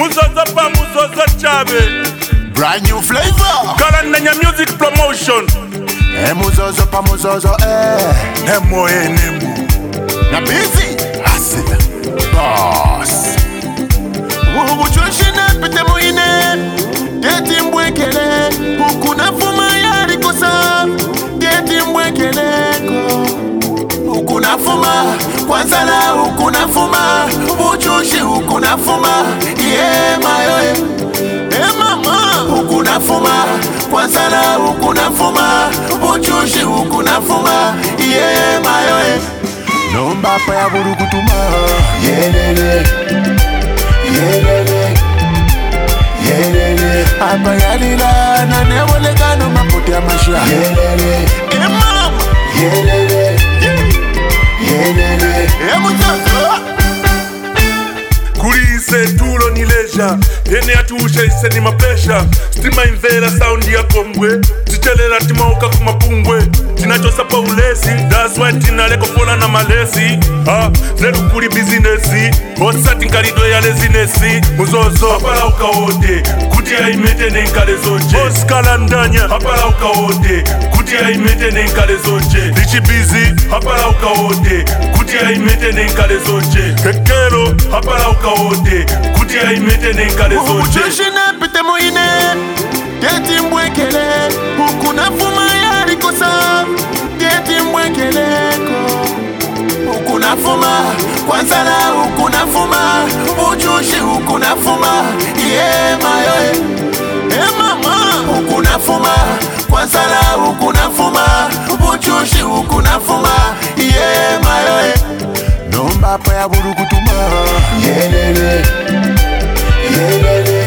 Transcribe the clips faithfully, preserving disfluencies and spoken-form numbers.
Muzozo pa muzozo chabe. Brand new flavor. Kalandanya music promotion. Eh muzozo pa muzozo eh. Nemo e nemo. Na busy. Hustler. Boss. Wuhu chushina pete muine. Geti mbwekele. Ukuna fuma yari kosa. Geti mbwekeleko. Ukuna fuma. Kwanza la ukuna fuma. Uchushi ukuna fuma. Yeah mayo eh mama. Ukuna fuma. Kwanza la ukuna fuma. Uchushi ukuna fuma. Yeah mayo eh. Nomba pa ya buru kutuma. Yelele. Yelele. Yelele. Apa yalila na newole gano mapote ya masha. Yelele. Eh mama. Yelele. Yelele. Eh mutazo. Kuri ise tulo ni leisure. Yene atusha ise ni mapesha. Stima invera sound ya kongwe. Tichelela timauka kumapungwe. Tinachosa pa ulesi. That's why tinaleko fola na malesi. Ah, zeru kuri business. Osa tinkarido ya lezinesi. Muzozo hapala ukawote. Kuti ya imete ne nkale zoche. Os kalandanya hapala ukawote. Kuti ya imete ne nkale zoche. Lichi busy hapala ukawote. Kuti ya imete ne nkale zoche. Kekero hapala ukawote. Kuti ya imete ne nkale zoche. Uchushina pite muine. Geti mbwekele. Ukuna fuma yari kosa. Geti mbwekeleko. Ukuna fuma. Kwanza la ukuna fuma. Uchushi ukuna fuma. Yeah mayo eh. Eh mama. Ukuna fuma. Kwanza la ukuna fuma. Uchushi ukuna fuma. Yeah mayo eh. Nomba pa ya buru kutuma. Yelele. Yelele.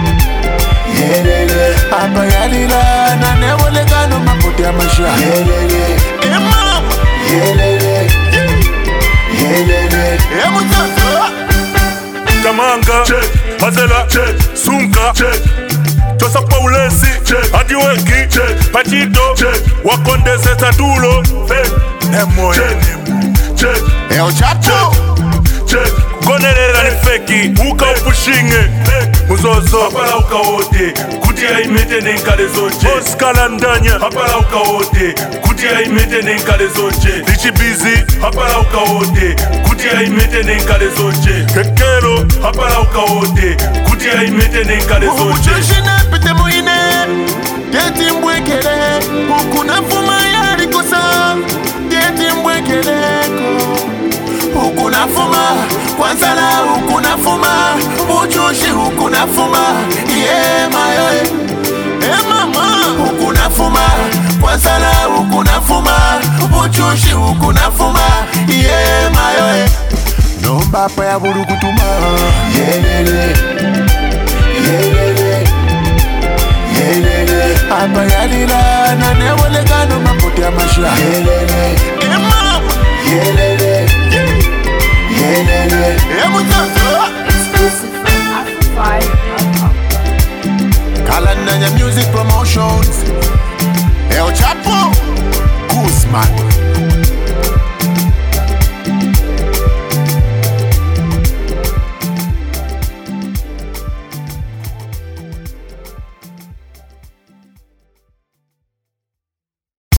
Yelele. Apa yalila na newole gano mapote ya masha. Yelele. Eh mama. Yelele. Yelele. Eh mutazo. Tamanga check. Hazela check. Sunka check. Chosa pa ulesi check. Adiweki check. Patito check. Wakondeze tatulo hey. Nemo check. Check. Eh ochapo. Check. Konelela ni feki. Uka upushinge hey. Muzozo hapala ukawote. Kuti ya imete ne nkale zoche. Os kalandanya hapala ukawote. Kuti ya imete ne nkale zoche. Lichi busy hapala ukawote. Kuti ya imete ne nkale zoche. Kekero hapala ukawote. Kuti ya imete ne nkale zoche. Uchushina pite muine. Geti mbwekele. Ukuna fuma yari kosa. Geti mbwekeleko. Ukuna fuma. Kwanza la ukuna fuma. Uchushi ukuna fuma. Yeah mayo eh. Eh mama. Ukuna fuma. Kwanza la ukuna fuma. Uchushi ukuna fuma. Yeah mayo eh. Nomba pa ya buru kutuma. Yelele. Yelele. Yelele. Apa yalila na newole gano mapote ya masha. Yelele. Eh mama. Yelele.